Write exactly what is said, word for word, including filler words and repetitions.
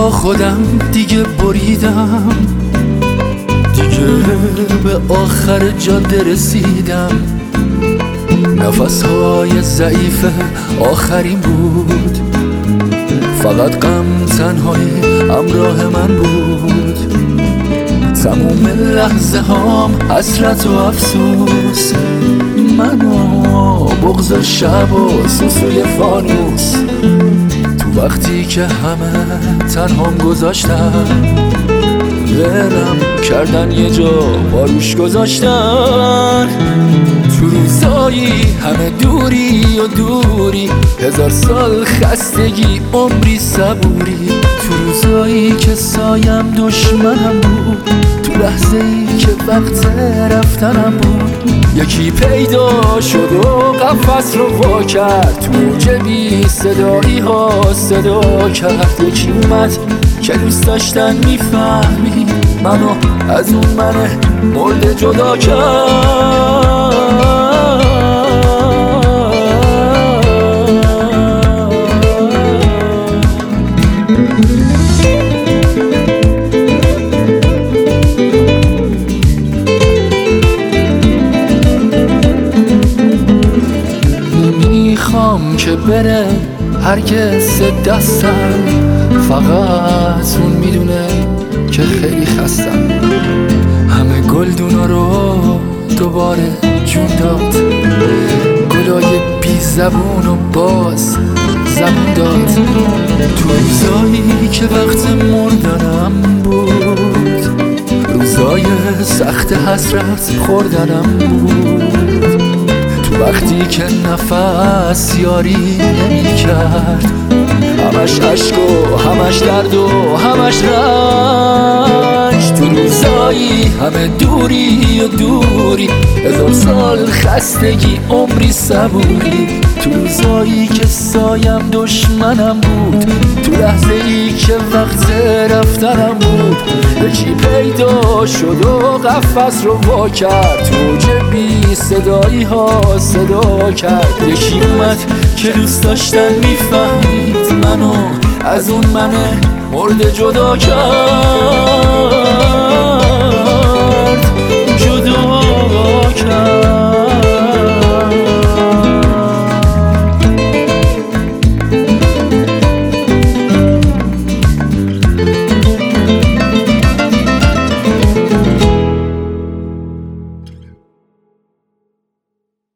با خودم دیگه بریدم، دیگه به آخر جاده رسیدم. نفسهای ضعیف آخرین بود، فقط غم تنهایی همراه من بود. تموم لحظه هام حسرت و افسوس، من و بغض شب و سوسوی فانوس. تو وقتی که همه تنهام گذاشتن، برم کردن یه جا باروش گذاشتن. تو روزایی همه دوری و دوری، هزار سال خستگی عمری صبوری. تو روزایی که سایم دشمنم بود، تو لحظه ای که وقت رفتنم بود. یکی پیدا شد و قفس رو وا کرد، تو موج بی صدایی ها صدا کرد. یکی اومد که دوست داشتن میفهمی، منو از اون من مرده جدا کرد. میخوام که بره هرگز دستم، فقط اون میدونه که خیلی خستم. همه گلدونا رو دوباره جون داد، گلای بی زبون و باز زبون داد. تو روزایی که وقت مردنم بود، روزای سخت حسرت خوردنم بود. تو وقتی که نفس یاری نمی کرد، همش عشق و همش درد و همش رنج. تو روزایی همه دوری و دوری، هزار سال خستگی عمری صبوری. تو روزایی که سایم دشمنم بود، تو لحظه ای که وقت رفتنم بود. یکی پیدا شد و قفس رو وا کرد، موج بی صدایی ها صدا کرد. یکی اومد که دوست داشتن میفهمید، منو از اون من مرده جدا کرد، جدا کرد.